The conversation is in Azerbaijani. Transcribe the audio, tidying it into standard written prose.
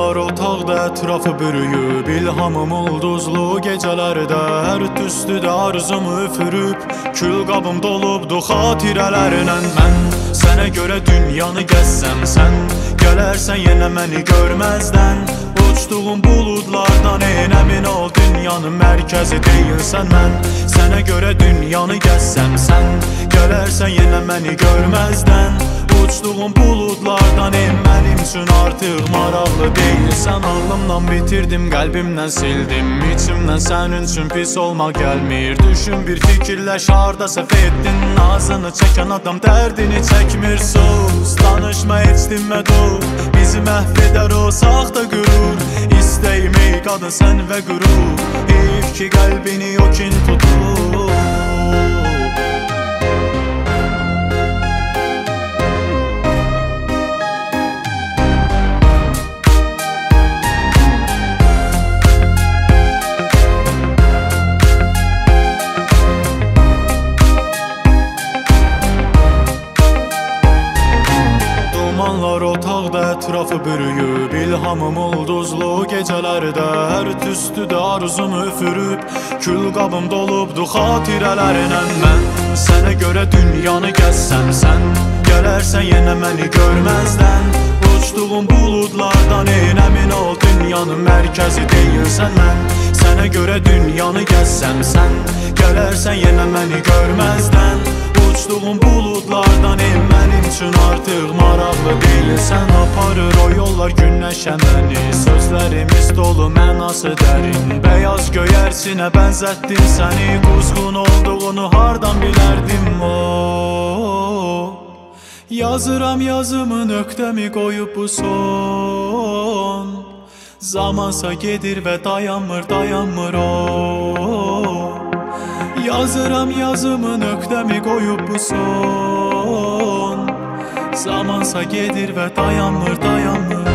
Dumanlar otaqda ətrafı bürüyüb, İlhamım ulduzlu gecələrdə hər tüstüdə arzumu üfürüb. Kül qabım dolubdu xatirələrlə. Mən sənə görə dünyanı gəzsəm, sən gələrsən yenə məni görməzdən. Uçduğum buludlardan emin ol, dünyanın mərkəzi deyilsən mən. Sənə görə dünyanı gəzsəm, sən gələrsən yenə məni görməzdən. Uçduğum buludlardan mənim üçün artıq maraqlı deyilsən. Ağlımdan bitirdim, qəlbimdən sildim, içimdən sənin üçün pis olmaq gəlmir. Düşün bir fikirləş, harda səhv etdin, nazını çəkən adam dərdini çəkmir. Sus, danışma heç dinmə dur, bizi məhv edər o saxta qürur. İstəyim ey qadın sən və qürur, heyf ki qəlbini o kin tutur. Dumanlar otaqda ətrafı bürüyüb, İlhamım ulduzlu gecələrdə hər tüstüdə arzumu üfürüb. Kül qabım dolubdu xatirələrlə. Mən sənə görə dünyanı gəzsəm, sən gələrsən yenə məni görməzdən. Uçduğum buludlardan əmin ol, dünyanın mərkəzi deyilsən mən. Sənə görə dünyanı gəzsəm, sən gələrsən yenə məni görməzdən. Uçduğum buludlardan mənim üçün artıq maraqlı deyilsən. Aparır o yollar günəşə məni, sözlərimiz dolu mənası dərin. Bəyaz göyərsinə bənzətdim səni, quzğun olduğunu hardan bilərdim o. Yazıram yazımı, nöqtəmi qoyub bu son. Zamansa gedir və dayanmır o. Yazıram yazımı, nöqtəmi qoyub bu son. Zamansa gedir və dayanmır